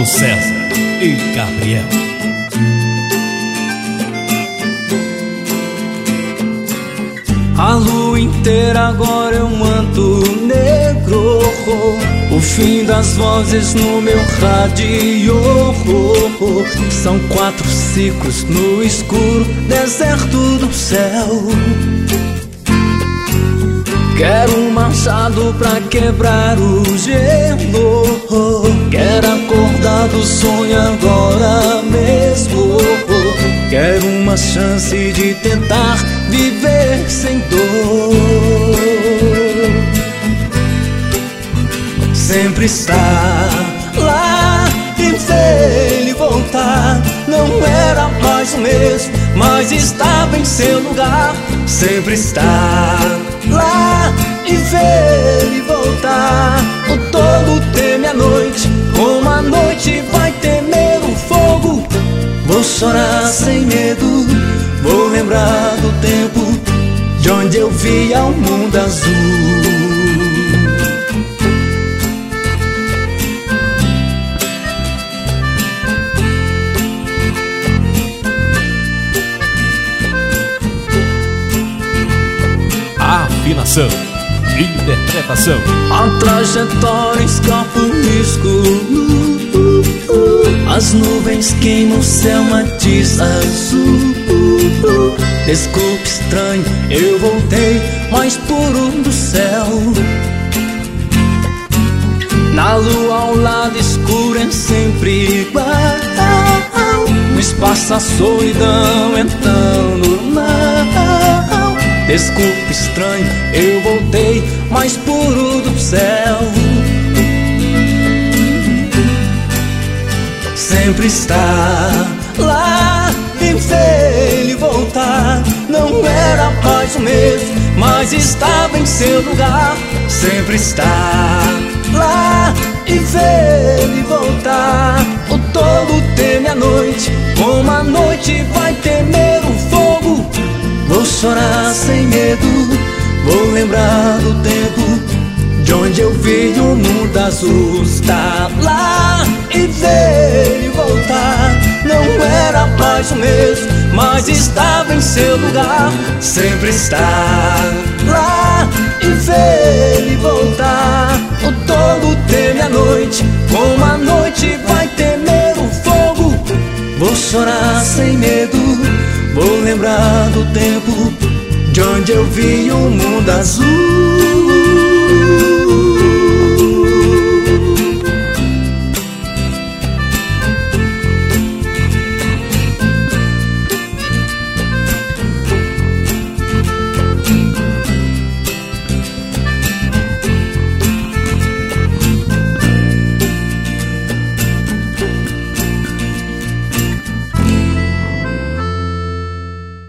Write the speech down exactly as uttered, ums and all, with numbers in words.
César e Gabriel. A lua inteira agora é um manto negro, o fim das vozes no meu rádio. São quatro ciclos no escuro, deserto do céu. Quero um machado pra quebrar o gelo. Quero acordar do sonho agora mesmo. Quero uma chance de tentar viver sem dor. Sempre estar lá e ver ele voltar. Não era mais o mesmo, mas estava em seu lugar. Sempre estar lá e ver ele voltar. O tolo teme a noite, como a noite vai temer o fogo. Vou chorar sem medo, vou lembrar do tempo de onde eu via o mundo azul. Afinação, interpretação. A trajetória escapa o risco. As nuvens queimam o céu, matiz azul. Desculpe, estranho, eu voltei mais puro do céu. Na lua ao lado escuro é sempre igual. No espaço a solidão então normal. Desculpe, estranho, eu voltei mais puro do céu. Sempre estar lá e ver ele voltar. Não era mais o mesmo, mas estava em seu lugar. Sempre estar lá e ver ele voltar. O tolo teme a noite, como a noite vai temer o fogo. Vou chorar sem medo, vou lembrar do tempo de onde eu vi o mundo azul. Estar lá e ver ele voltar. Não era mais o mesmo, mas estava em seu lugar. Sempre estar lá e ver ele voltar. O tolo teme a noite, como a noite vai temer o fogo. Vou chorar sem medo, vou lembrar do tempo de onde eu vi o mundo azul.